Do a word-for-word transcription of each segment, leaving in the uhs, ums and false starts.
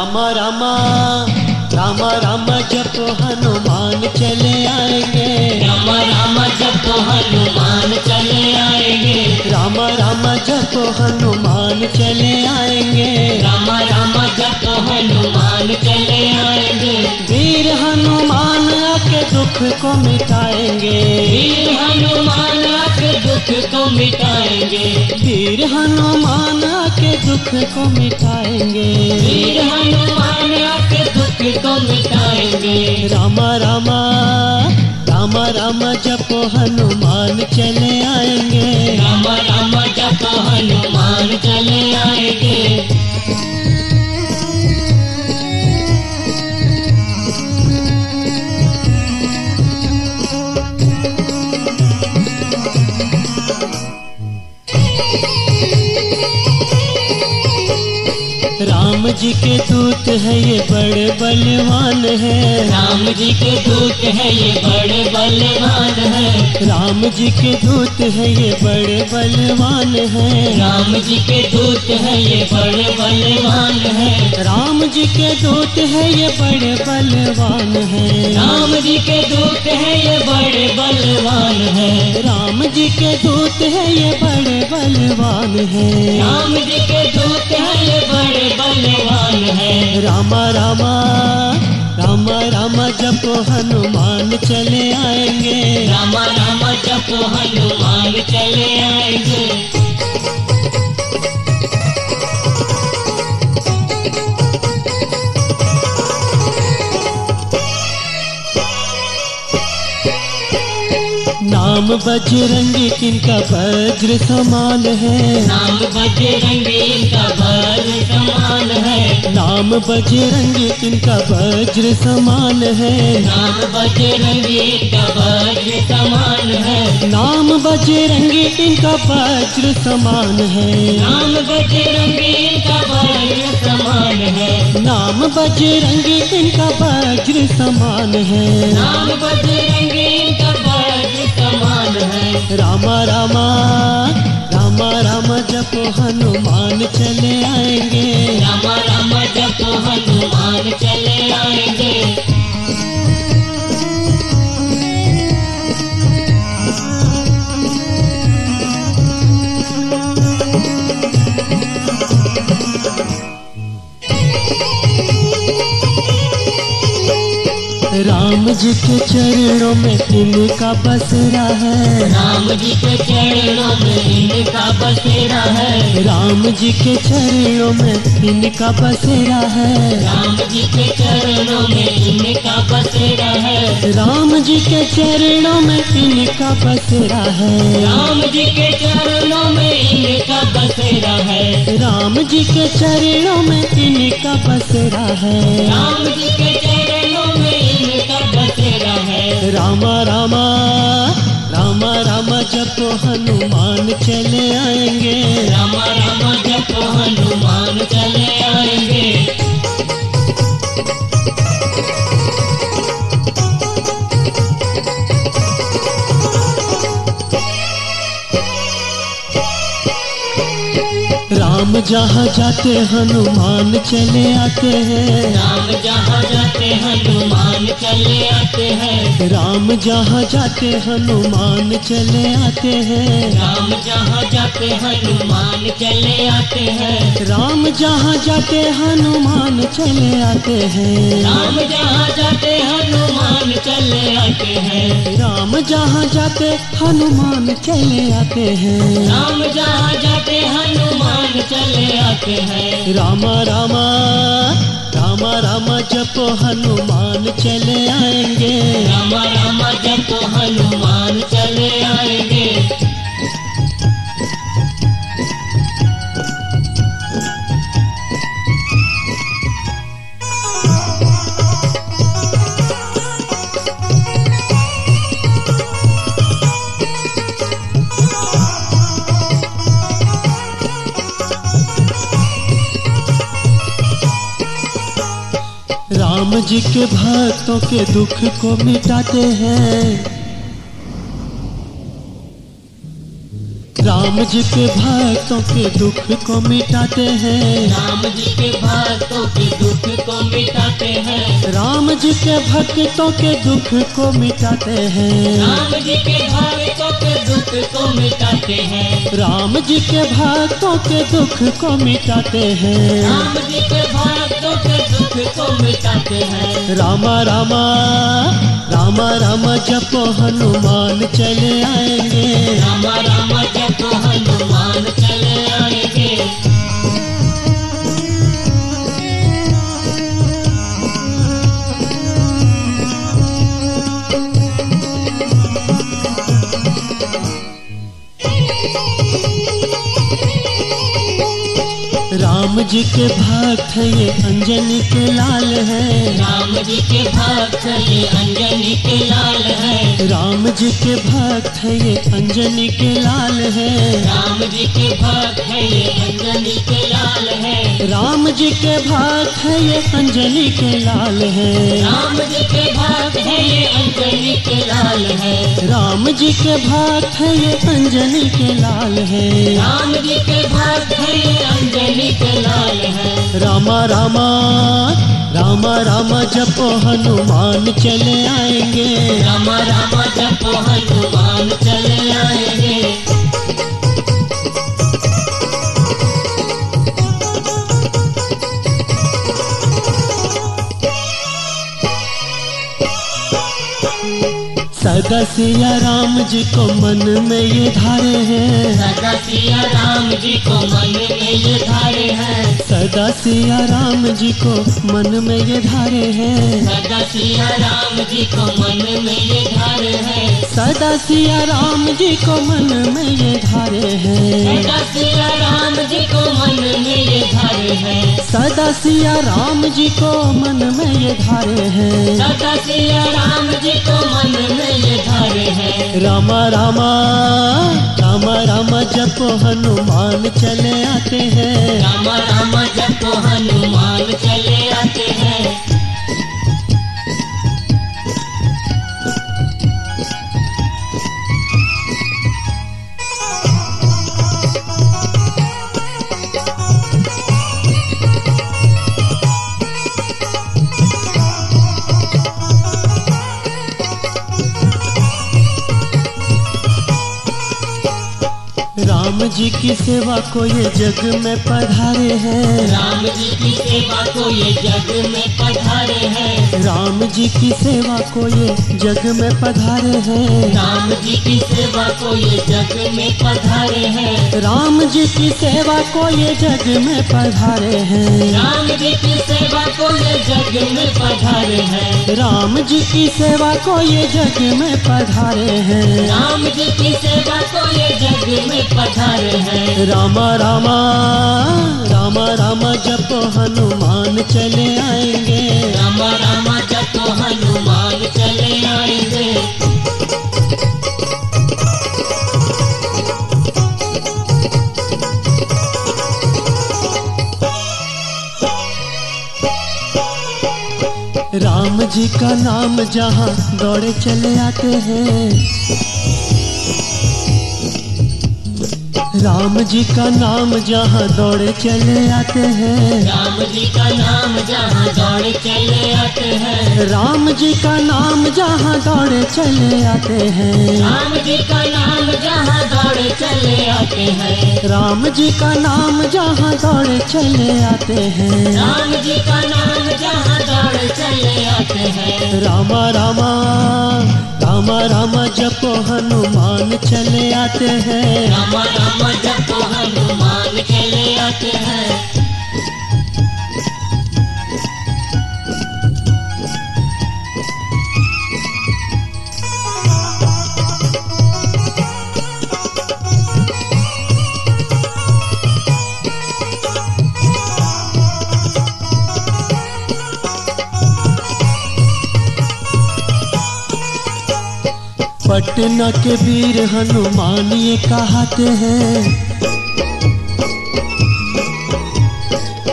राम राम राम राम जप हनुमान चले आएंगे। राम राम जप हनुमान चले आएंगे। राम राम जप हनुमान चले आएंगे। राम राम जप हनुमान चले आएंगे। वीर हनुमान आके दुख को मिटाएंगे। वीर हनुमान आके दुख को मिटाएंगे। वीर हनुमान आके दुख को मिटाएंगे। वीर हनुमान आके दुख को मिटाएंगे। राम राम राम राम जप हनुमान चले आएंगे। राम राम जप हनुमान चले आएंगे। राम जी के दूत है ये बड़े बलवान है। राम जी के दूत है ये बड़े बलवान है। राम जी के दूत है ये बड़े बलवान है। राम जी के दूत है ये बड़े बलवान है। राम जी के दूत है ये बड़े बलवान है। राम जी के दूत है ये बड़े बलवान है। राम जी के दूत है ये बड़े बलवान है। राम जी के दूत है ये बड़े बलवान है। राम राम राम राम जप हनुमान चले आएंगे। राम राम जप हनुमान चले आएंगे। नाम बजरंगी किनका वज्र समान है। नाम बजरंगी इनका वज्र समान है। नाम बजरंगी किनका वज्र समान है। नाम बजरंगी इनका वज्र समान है। नाम बजरंगी इनका वज्र समान है। नाम बजरंगी इनका वज्र समान है। नाम बजरंगी इनका वज्र समान है। नाम बजरंगी इनका वज्र समान है। राम राम राम राम जप हनुमान चले आएंगे। राम राम जप हनुमान चले आएंगे। राम जी के चरणों में इनका बसेरा है। राम जी के चरणों में इनका बसेरा है। राम जी के चरणों में इनका बसेरा है। राम जी के चरणों में इनका बसेरा है। राम जी के चरणों में इनका बसेरा है। राम जी के चरणों में इनका बसेरा है। राम जी के चरणों में इनका बसेरा है। राम जी के चरणों में इनका बसेरा है। राम राम राम राम जप हनुमान चले आएंगे। राम राम जप हनुमान चले आएंगे। राम जहाँ जाते हनुमान चले आते हैं। राम जहाँ जाते हनुमान चले आते हैं। राम जहाँ जाते हनुमान चले आते हैं। राम जहाँ जाते हनुमान चले आते हैं। राम जहाँ जाते हनुमान चले आते हैं। राम जहाँ जाते हनुमान चले आते हैं। राम जहाँ जाते हनुमान चले आते हैं। राम जहाँ जाते हनुमान चले आते हैं। राम राम राम राम जप हनुमान चले आएंगे। राम राम जप हनुमान चले आएंगे। राम जी के भक्तों के दुख को मिटाते हैं। राम जी के भक्तों के दुख को मिटाते हैं। राम जी के भक्तों के दुख को मिटाते हैं। राम जी के भक्तों के दुख को मिटाते हैं। राम जी के भक्तों के दुख को मिटाते हैं। राम जी के भक्तों के दुख को मिटाते हैं। राम जी के भक्तों के दुख को मिटाते हैं। रामा रामा रामा रामा जपो हनुमान चले आएंगे। रामा रामा जपो हनुमान चले आएंगे। राम जी के भक्त हैं ये अंजनी के लाल हैं। राम जी के भक्त ये अंजनी के लाल है। राम जी के भक्त हैं ये अंजनी के लाल हैं। राम जी के भक्त है ये अंजनी के लाल है। राम जी के भक्त हैं ये अंजनी के लाल हैं। राम जी के भक्त है ये अंजनी के लाल है। राम जी के भक्त हैं ये अंजनी के लाल हैं। राम जी के भक्त है ये अंजनी के लाल है। रामा रामा रामा रामा जपो हनुमान चले आएंगे। रामा रामा जपो हनुमान चले आएंगे। सदा सिया राम जी को मन में ये धारे हैं। सदा सिया राम जी को मन में ये धारे हैं। सदा सिया राम जी को मन में ये धारे हैं। सदा सिया राम जी को मन में ये धारे हैं। सदा सिया राम जी को मन में ये धारे हैं। सदा सिया राम जी को मन में ये धारे हैं। सदा सिया राम जी को मन में ये धारे हैं। सदा सिया राम जी को मन में ये धारे हैं। रामा रामा रामा रामा जपो हनुमान चले आते हैं। रामा रामा जपो हनुमान चले आते हैं। राम जी की सेवा को ये जग में पधारे हैं। राम जी की सेवा को ये जग में पधारे हैं। राम जी की सेवा को ये जग में पधारे हैं। राम जी की सेवा को ये जग में पधारे हैं। राम जी की सेवा को ये जग में पधारे हैं। राम जी की सेवा को ये जग में पधारे हैं। राम जी की सेवा को ये जग में पधारे हैं। राम जी की सेवा को ये जग में पधारे हैं। रामा रामा रामा रामा जपो हनुमान चले आएंगे। रामा रामा जपो हनुमान चले आएंगे। राम जी का नाम जहाँ दौड़े चले आते हैं। राम जी का नाम जहाँ दौड़े चले आते हैं। राम जी का नाम जहाँ दौड़े चले आते हैं। राम जी का नाम जहाँ दौड़े चले आते हैं। राम जी का नाम जहाँ दौड़े चले आते हैं। राम जी का नाम जहाँ दौड़े चले आते हैं। राम जी का नाम जहाँ दौड़े चले आते हैं। रामा रामा रामा रामा जपो हनुमान चले आते हैं। रामा रामा जपो हनुमान चले आते हैं। पटना के वीर हनुमान ये कहते हैं।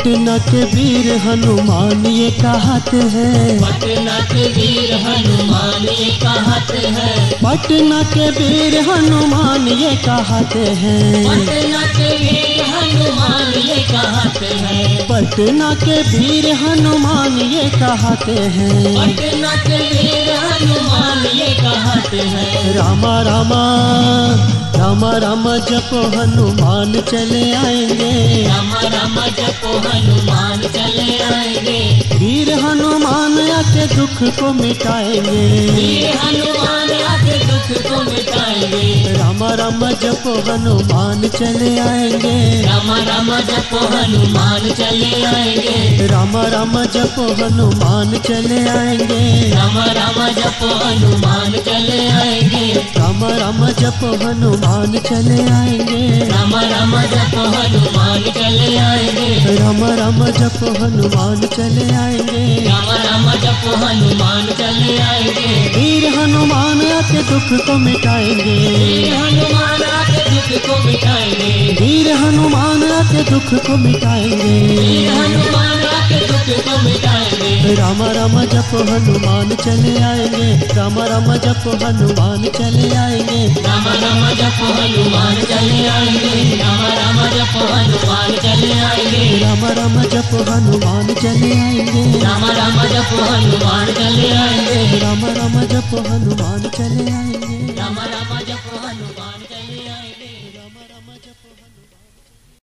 पटना के वीर हनुमान ये कहते हैं, पटना के वीर हनुमान ये कहते हैं, पटना के वीर हनुमान ये कहते हैं, पटना के वीर हनुमान ये कहते हैं, पटना के वीर हनुमान ये कहते हैं। पटना के वीर हनुमान ये कहते हैं। रामा रामा रामा रामा जपो हनुमान चले आएंगे, राम राम जपो हनुमान चले आएंगे, वीर हनुमान आके दुख को मिटाएंगे। वीर हनुमान आके दुख को मिटाएंगे। रामा रामा जपो हनुमान चले आएंगे, राम राम जपो हनुमान चले आएंगे, रामा रामा जपो हनुमान चले आएंगे, राम राम जपो हनुमान चले आएंगे, रामा रामा जपो हनुमान चले आएंगे, राम राम जपो हनुमान चले आएंगे, रामा रामा जपो हनुमान चले आएंगे। राम राम जपो हनुमान चले आएंगे, वीर हनुमान आके दुख को मिटाएंगे, वीर हनुमान आके दुख को मिटाएंगे, वीर हनुमान आके दुख को मिटाएंगे। वीर हनुमान आके दुख को मिटाएंगे। रामा रामा जपो हनुमान चले आएंगे, रामा रामा जपो हनुमान चले आएंगे, राम राम जपो हनुमान चले आएंगे, राम राम जपो हनुमान चले आएंगे, रामा रामा जपो हनुमान चले आएंगे, राम राम जपो हनुमान चले आएंगे, रामा रामा जपो हनुमान चले आएंगे।